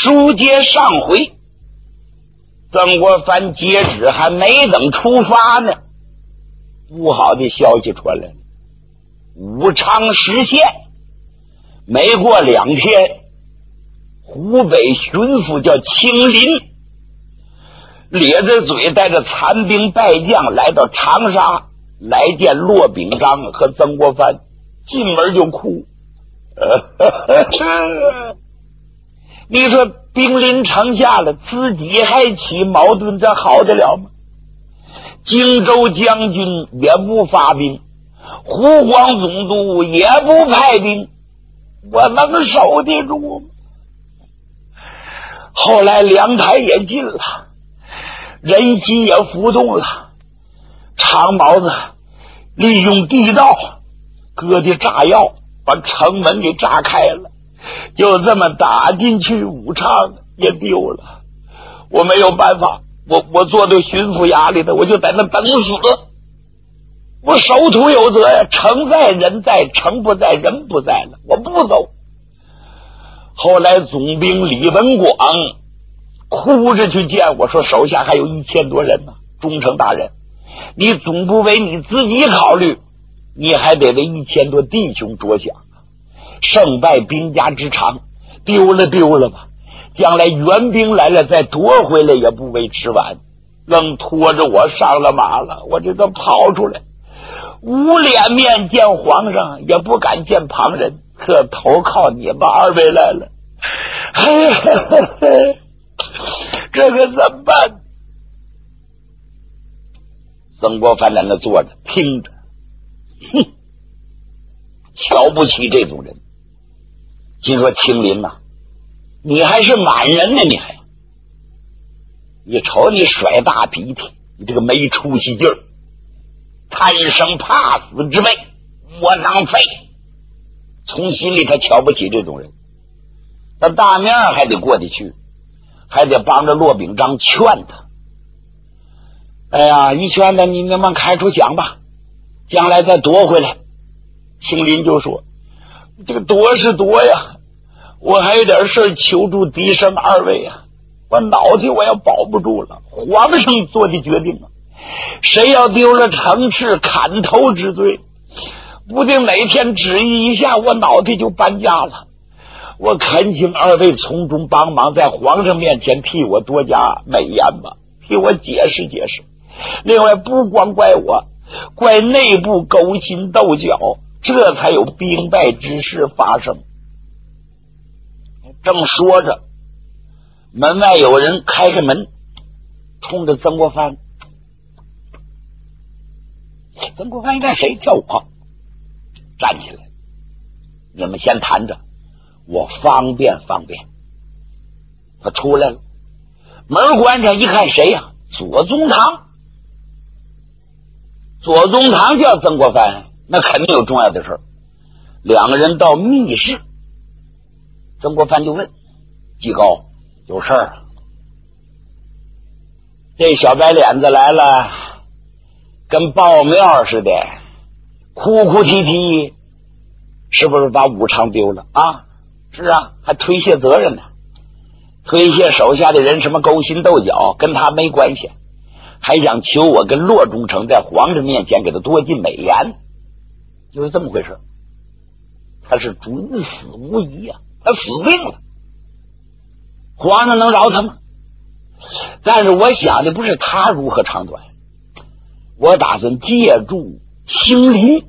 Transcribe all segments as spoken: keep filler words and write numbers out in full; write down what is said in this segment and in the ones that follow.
书接上回，曾国藩接旨还没等出发呢，不好的消息传来了。武昌实现，没过两天，湖北巡抚叫清林，咧着嘴带着残兵败将来到长沙，来见骆秉章和曾国藩，进门就哭。你说兵临城下了，自己还起矛盾，这好得了吗？荆州将军也不发兵，湖广总督也不派兵，我能守得住吗？后来凉台也进了，人心也浮动了，长毛子利用地道搁的炸药把城门给炸开了，就这么打进去，武昌也丢了。我没有办法，我我坐在巡抚衙里的，我就在那等死。我守土有责呀，城在人在，城不在人不在了，我不走。后来总兵李文广哭着去见我，说手下还有一千多人呢，忠诚大人，你总不为你自己考虑，你还得为一千多弟兄着想。胜败兵家之长，丢了丢了吧，将来援兵来了再夺回来也不为迟晚。愣拖着我上了马了，我这个跑出来，无脸面见皇上，也不敢见旁人，可投靠你们二位来了。嘿嘿嘿嘿，这个怎么办？曾国藩在那坐着听着，哼，瞧不起这种人。心说清林呐、啊，你还是满人呢，你还你瞅你甩大鼻涕，你这个没出息劲儿，贪生怕死之辈，窝囊废。从心里他瞧不起这种人，但大面还得过得去，还得帮着骆秉章劝他。哎呀，一劝他，你能不能开出想吧，将来再夺回来。清林就说，这个夺是夺呀，我还有点事求助嫡生二位啊，我脑袋我要保不住了，皇上做的决定啊，谁要丢了城池，砍头之罪，不定哪天旨意一下，我脑袋就搬家了。我恳请二位从中帮忙，在皇上面前替我多加美言吧，替我解释解释。另外不光怪我，怪内部勾心斗角，这才有兵败之事发生。正说着，门外有人开开门，冲着曾国藩。曾国藩一看谁叫我，站起来，你们先谈着，我方便方便。他出来了，门关上一看谁呀、啊？左宗棠。左宗棠叫曾国藩，那肯定有重要的事。两个人到密室，曾国藩就问季高，有事儿啊？这小白脸子来了，跟报庙似的，哭哭啼啼，是不是把武昌丢了啊？是啊，还推卸责任呢，推卸手下的人什么勾心斗角，跟他没关系，还想求我跟骆中丞在皇上面前给他多进美言，就是这么回事。他是准死无疑啊，他死定了，皇上能饶他吗？但是我想的不是他如何长短，我打算借助清林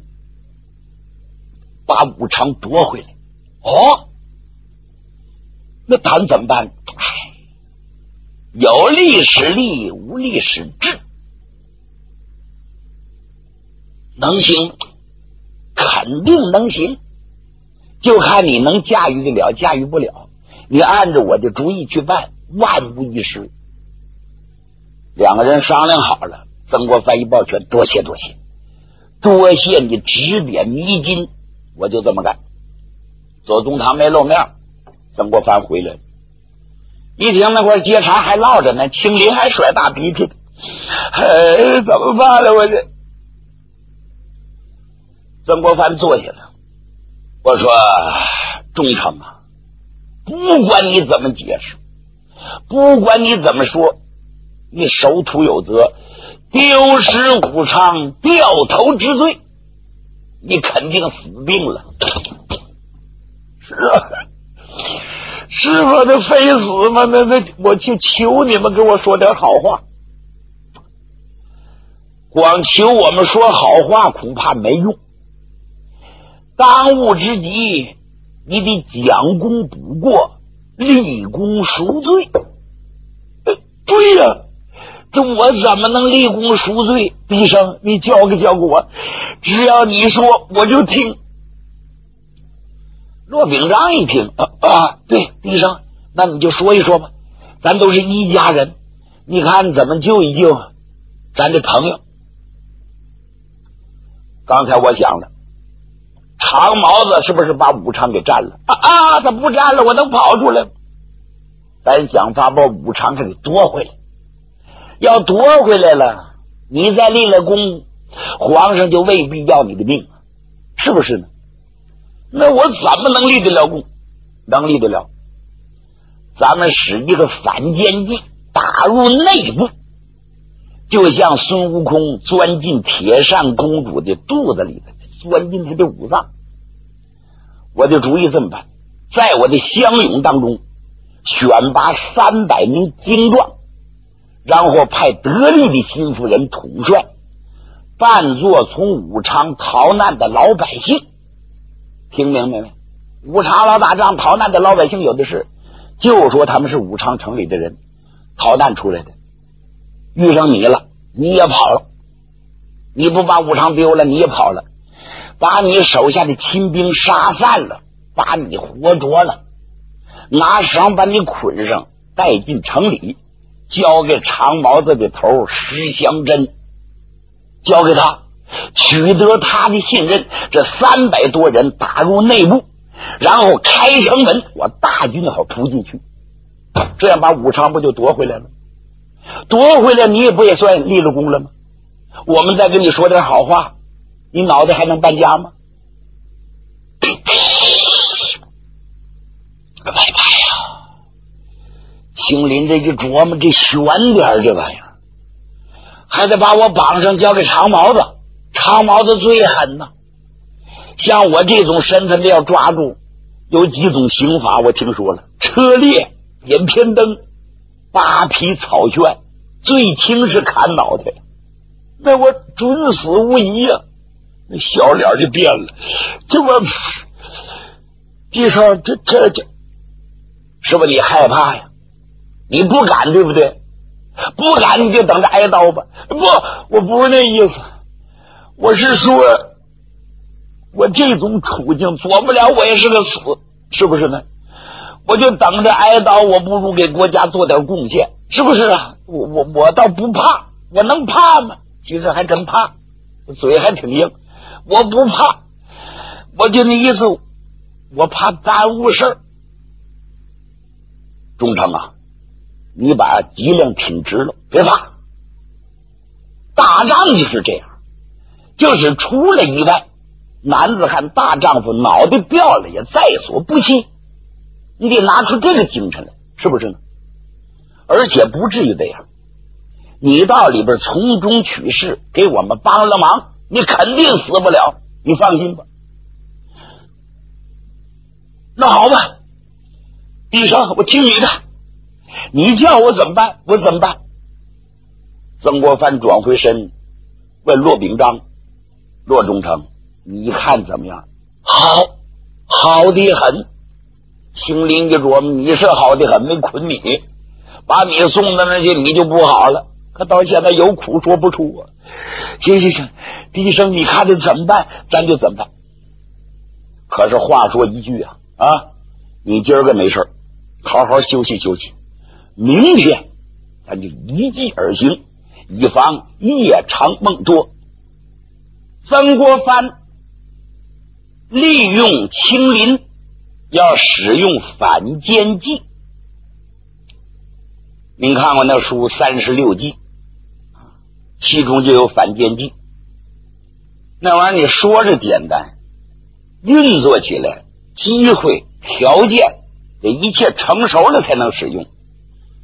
把武昌夺回来。哦，那咱怎么办？唉，有力使力，无力使智，能行，肯定能行，就看你能驾驭得了，驾驭不了，你按着我的主意去办，万无一失。两个人商量好了，曾国藩一抱拳，多谢多谢，多谢你指点迷津，我就这么干。左宗棠没露面，曾国藩回来了，一听那块接茬还落着呢，清林还甩大鼻涕，哎，怎么办了我这？曾国藩坐下了，我说忠诚啊，不管你怎么解释， 不管你怎么说，你守土有责，丢失武昌，掉头之罪，你肯定死定了。是啊，是我的非死吗？那那我就求你们给我说点好话。光求我们说好话恐怕没用，当务之急你得将功补过，立功赎罪。对呀、啊，这我怎么能立功赎罪？医生，你教给教给我，只要你说我就听。骆秉章一听啊啊，对，医生，那你就说一说吧，咱都是一家人，你看怎么救一救咱的朋友。刚才我想了，长毛子是不是把武昌给占了啊？啊，他不占了，我能跑出来吗？咱想法把武昌给夺回来，要夺回来了，你再立了功，皇上就未必要你的命，是不是呢？那我怎么能立得了功？能立得了，咱们使一个反间计，打入内部，就像孙悟空钻进铁扇公主的肚子里的，钻进她的五脏。我的主意这么办，在我的乡勇当中选拔三百名精壮，然后派得力的心腹人统帅，扮作从武昌逃难的老百姓。听明白没？武昌老打仗逃难的老百姓有的是，就说他们是武昌城里的人逃难出来的，遇上你了你也跑了，你不把武昌丢了你也跑了，把你手下的亲兵杀散了，把你活捉了，拿绳把你捆上带进城里，交给长毛子的头石祥珍，交给他，取得他的信任，这三百多人打入内部，然后开城门，我大军好扑进去，这样把武昌不就夺回来了？夺回来你也不也算立了功了吗？我们再跟你说点好话，你脑袋还能搬家吗？个拜拜呀！青林这一琢磨，这悬点这玩意儿，还得把我绑上交给长毛子。长毛子最狠呐，像我这种身份的要抓住，有几种刑罚我听说了：车裂、点偏灯、扒皮草圈，最轻是砍脑袋。那我准死无疑呀、啊！那小脸就变了，这我地上这这这，是不是你害怕呀？你不敢对不对？不敢你就等着挨刀吧。不，我不是那意思，我是说我这种处境做不了，我也是个死，是不是呢？我就等着挨刀，我不如给国家做点贡献，是不是啊？我我我倒不怕，我能怕吗？其实还真怕，嘴还挺硬。我不怕，我就那意思，我怕耽误事儿。忠诚啊，你把脊梁挺直了，别怕。打仗就是这样，就是出了意外，男子汉大丈夫脑袋掉了也在所不惜，你得拿出这个精神来，是不是呢？而且不至于这样，你到里边从中取势，给我们帮了忙，你肯定死不了，你放心吧。那好吧，帝上，我听你的，你叫我怎么办我怎么办。曾国藩转回身问骆秉章：骆中丞，你看怎么样？好，好的很。青林一琢磨，你是好的很，没捆你，把你送到那去你就不好了，可到现在有苦说不出啊。行行行，医生你看这怎么办咱就怎么办。可是话说一句啊啊，你今儿个没事好好休息休息，明天咱就一计而行，以防夜长梦多。曾国藩利用青林，要使用反间计。您看过那书三十六计，其中就有反间计。那玩意儿你说着简单，运作起来机会条件这一切成熟了才能使用。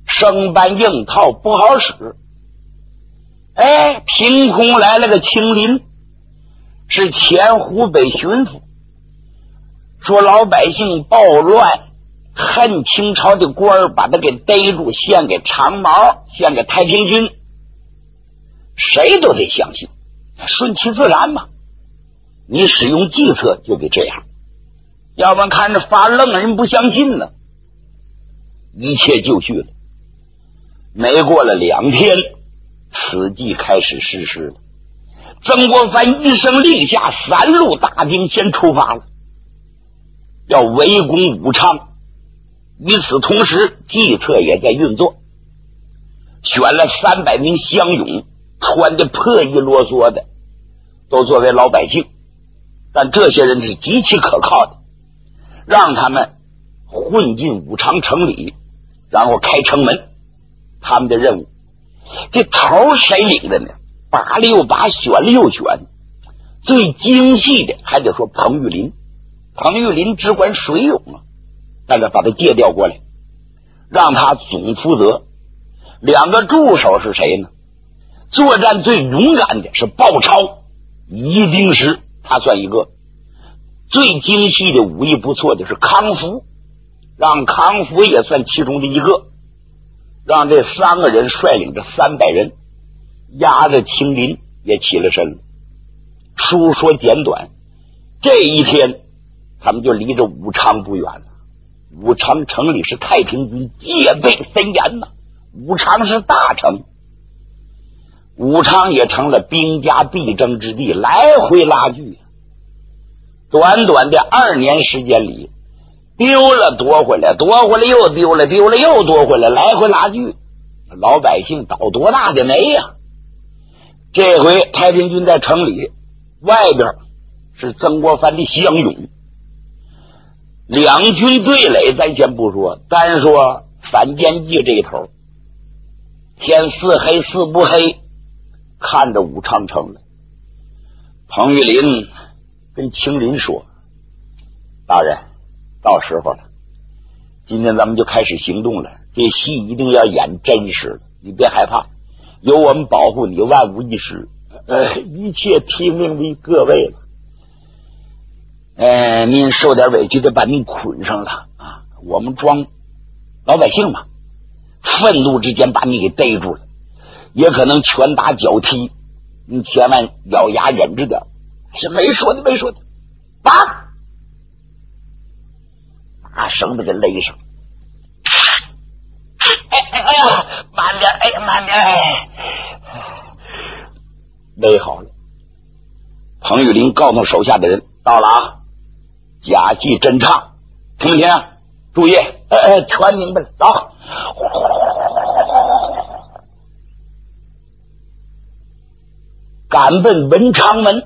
生搬硬套不好使。哎，凭空来了个青林，是前湖北巡抚，说老百姓暴乱，恨清朝的官儿，把他给逮住，献给长毛，献给太平军。谁都得相信，顺其自然嘛。你使用计策就得这样，要不然看着发愣，人不相信呢。一切就绪了。没过了两天，此计开始实施了。曾国藩一声令下，三路大兵先出发了，要围攻武昌。与此同时，计策也在运作，选了三百名乡勇，穿的破衣啰嗦的，都作为老百姓，但这些人是极其可靠的，让他们混进武昌城里，然后开城门。他们的任务，这头谁领的呢？拔了又拔，选了又选，最精细的还得说彭玉麟。彭玉麟只管水勇啊，但是把他借调过来，让他总负责。两个助手是谁呢？作战最勇敢的是鲍超、一定是他算一个。最精细的武艺不错的是康福，让康福也算其中的一个。让这三个人率领着三百人，压着青林也起了身了。书说简短，这一天他们就离着武昌不远了。武昌城里是太平军戒备森严呐，武昌是大城，武昌也成了兵家必争之地，来回拉锯。短短的二年时间里，丢了夺回来，夺回来又丢了，丢了又夺回来，来回拉锯，老百姓倒多大的霉呀！这回太平军在城里，外边是曾国藩的乡勇，两军对垒咱先不说，单说反间计这一头，天似黑似不黑，看着武昌城了。彭玉麟跟青林说：“大人，到时候了，今天咱们就开始行动了，这戏一定要演真实的，你别害怕，有我们保护你，万无一失，呃，一切听命于各位了。呃，您受点委屈得把您捆上了啊，我们装老百姓嘛，愤怒之间把你给逮住了，也可能拳打脚踢，你千万咬牙忍着点。是没说的没说的，拔！把绳子给勒上。哎哎哎呀，慢点，哎慢点，哎，勒好了。彭玉麟告诉手下的人，到了啊，假戏真唱，听不听？注意，哎哎，全明白了，走。赶奔文昌门。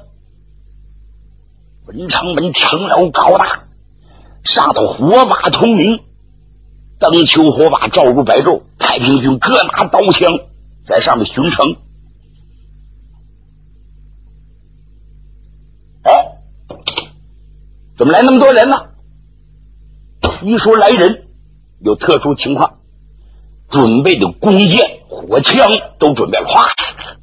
文昌门城楼高大，上头火把通明，灯球火把照如白昼，太平军各拿刀枪在上面巡城。哎，怎么来那么多人呢？一说来人有特殊情况，准备的弓箭火枪都准备了，哗，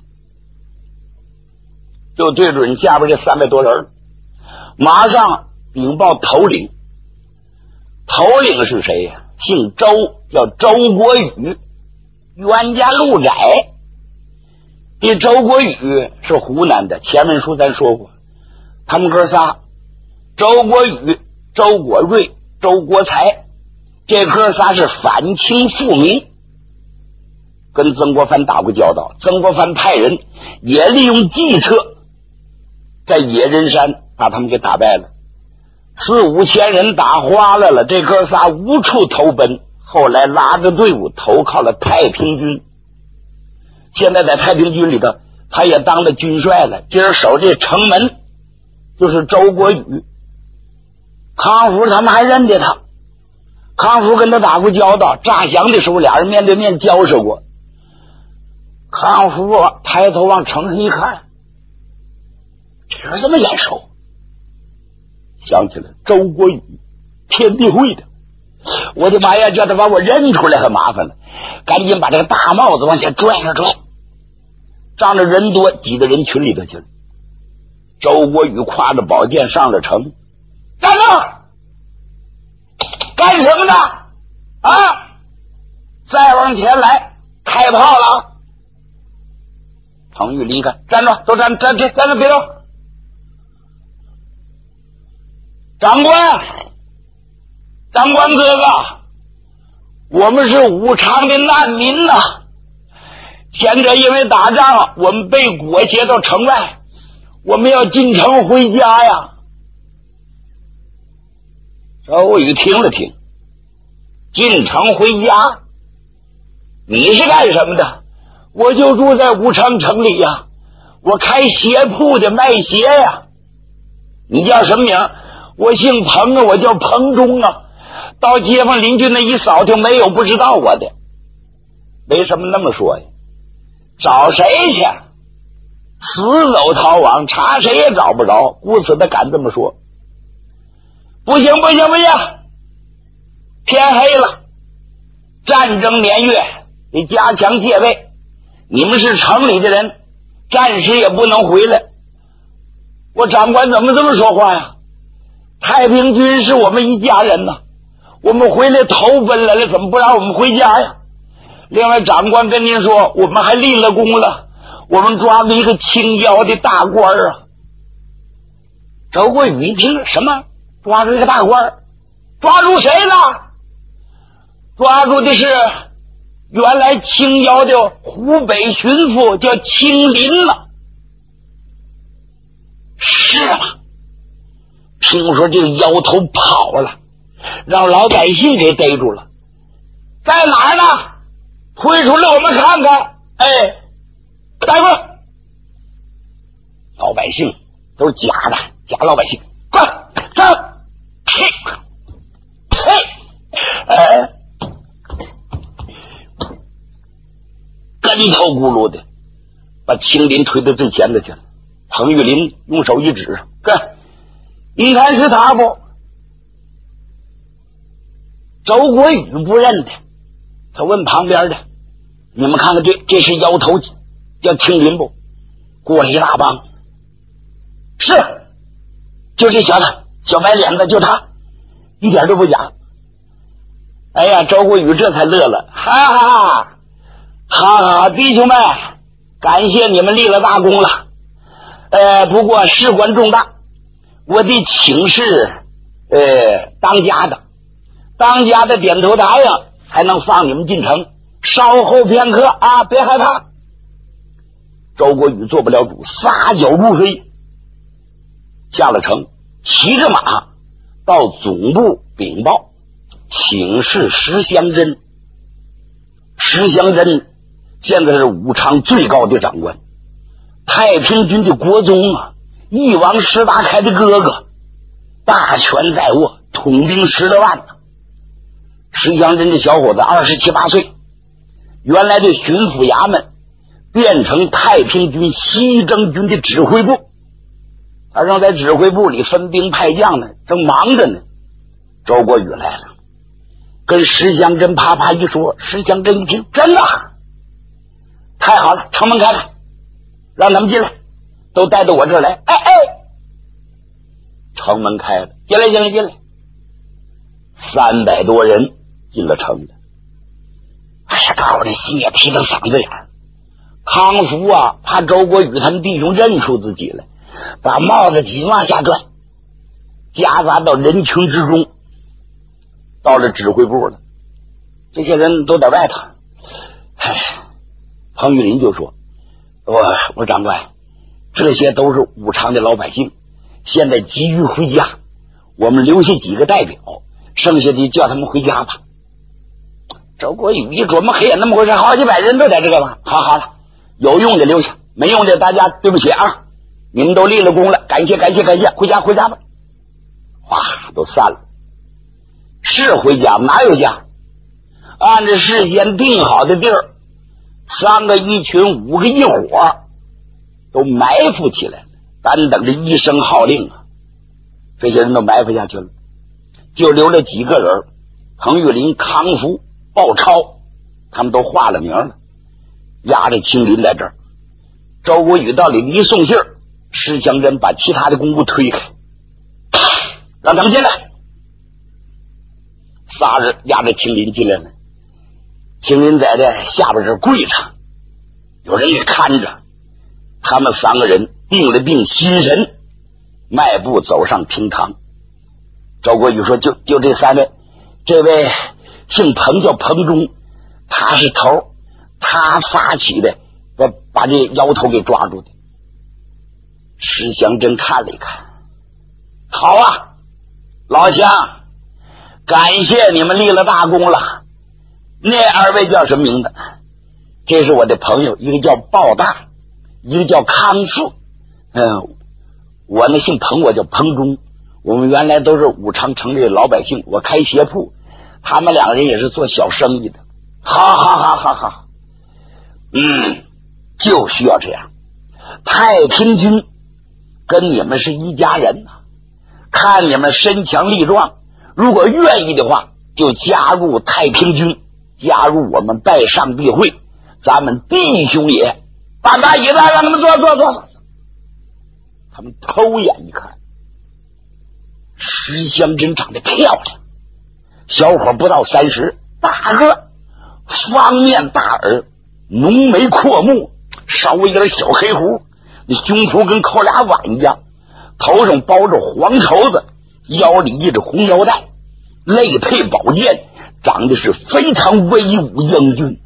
就对准下边这三百多人。马上禀报头领，头领是谁呀？姓周，叫周国宇，冤家路窄。这周国宇是湖南的，前文书咱说过，他们哥仨，周国宇、周国瑞、周国才，这哥仨是反清复明，跟曾国藩打过交道。曾国藩派人也利用计策，在野人山把他们给打败了，四五千人打花了了，这哥仨无处投奔，后来拉着队伍投靠了太平军。现在在太平军里头，他也当了军帅了。今儿守这城门就是周国宇，康福他们还认得他，康福跟他打过交道，诈降的时候俩人面对面交涉过。康福抬头往城上一看，这人这么眼熟，想起来周国宇，天地会的， 我的妈呀，叫他把我认出来很麻烦了，赶紧把这个大帽子往前拽了拽，仗着人多挤到人群里头去了。周国宇挎着宝剑上了城，站住！干什么呢？啊！再往前来，开炮了！彭玉离开，站住！都站站站站住！别动！长官，长官哥哥，我们是武昌的难民呐、啊！现在因为打仗，我们被裹挟到城外，我们要进城回家呀。周宇听了听，进城回家？你是干什么的？我就住在武昌城里呀，我开鞋铺的，卖鞋呀。你叫什么名？我姓彭啊，我叫彭忠啊。到街坊邻居那一扫听，没有不知道我的。为什么那么说呀？找谁去？死走逃亡，查谁也找不着，故此他敢这么说。不行不行不行，天黑了，战争年月，得加强戒备。你们是城里的人，暂时也不能回来。我长官怎么这么说话呀？太平军是我们一家人呐，我们回来投奔来了，怎么不让我们回家呀？另外长官跟您说，我们还立了功了，我们抓了一个清剿的大官啊。周国宇一听，什么抓住一个大官？抓住谁了？抓住的是原来清剿的湖北巡抚，叫清林了。是吗？听说这个妖头跑了，让老百姓给逮住了。在哪儿呢？推出来我们看看。哎，带过来。老百姓都是假的，假老百姓，快上！嘿，嘿，哎，跟头咕噜的把清林推到最前头去了。彭玉林用手一指，看，你看是他不？周国宇不认得，他问旁边的，你们看看这这是妖头叫清林不？过了一大帮，是，就这小子，小白脸子，就他，一点都不假。哎呀，周国宇这才乐了，哈哈，哈哈，弟兄们，感谢你们立了大功了。呃，不过事关重大，我得请示呃当家的，当家的点头答应，才能放你们进城。稍后片刻啊，别害怕。周国宇做不了主，撒脚入黑，下了城，骑着马到总部禀报，请示石祥珍。石祥珍现在是武昌最高的长官，太平军的国宗啊，翼王石达开的哥哥，大权在握，统兵十来万呢。石祥珍这小伙子二十七八岁，原来的巡抚衙门变成太平军西征军的指挥部，他正在指挥部里分兵派将呢，正忙着呢。周国宇来了，跟石祥珍啪啪一说，石祥珍一听，真的，太好了，城门开开，让他们进来，都带到我这儿来。哎哎，城门开了，进来进来进来，三百多人进了城的。哎呀，大伙的心也提到嗓子眼儿。康福啊，怕周国宇他们弟兄认出自己来，把帽子紧往下拽，夹杂到人群之中，到了指挥部了。这些人都在外头。唉，彭玉林就说，我我长官，这些都是武昌的老百姓，现在急于回家，我们留下几个代表，剩下的叫他们回家吧。周国宇一琢磨，嘿，那么回事，好几百人都在这个吧，好好了，有用的留下，没用的大家对不起啊，你们都立了功了，感谢感谢感谢，回家回家吧。哗，都散了。是回家，哪有家？按照事先定好的地儿，三个一群，五个一伙，都埋伏起来了，单等着一声号令啊！这些人都埋伏下去了，就留了几个人， 彭玉麟、康福、鲍超，他们都化了名了，押着青林在这儿。周国宇到里一送信儿，石祥珍把其他的公务推开，让他们进来。仨人押着青林进来了，青林在这下边这跪着，有人给看着。他们三个人定了定心神，迈步走上厅堂。周国宇说：“就就这三位，这位姓彭叫彭忠，他是头，他发起的，把把这妖头给抓住的。”石祥珍看了一看，好啊，老乡，感谢你们立了大功了。那二位叫什么名字？这是我的朋友，一个叫鲍大，一个叫康四。嗯，我呢姓彭，我叫彭忠。我们原来都是武昌城里的老百姓，我开鞋铺，他们两个人也是做小生意的。好好好好好，嗯，就需要这样。太平军跟你们是一家人呐、啊，看你们身强力壮，如果愿意的话，就加入太平军，加入我们拜上帝会，咱们弟兄也。搬把椅子，让他们坐坐坐。他们偷眼一看，石香珍长得漂亮，小伙不到三十，大个，方面大耳，浓眉阔目，稍微有点小黑胡，那胸脯跟扣俩碗一样，头上包着黄绸子，腰里系着红腰带，肋配宝剑，长得是非常威武英俊。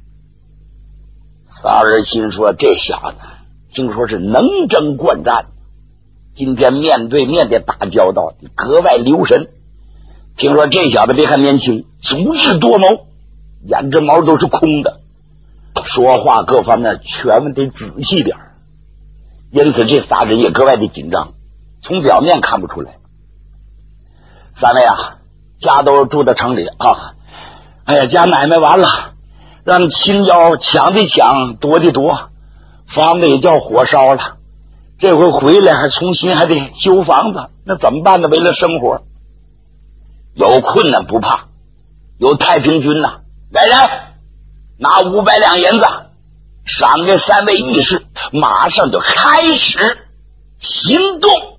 仨人心说，这小子听说是能征惯战，今天面对面的打交道格外留神。听说这小子别看年轻，足智多谋，眼睫毛都是空的，说话各方面全问得仔细点，因此这仨人也格外的紧张。从表面看不出来。三位啊，家都住在城里啊，哎呀，家买卖完了，让亲家抢的抢，夺的夺，房子也叫火烧了，这回回来还重新还得修房子，那怎么办呢？为了生活，有困难不怕，有太平军呐、啊！来人，拿五百两银子赏给三位义士，马上就开始行动。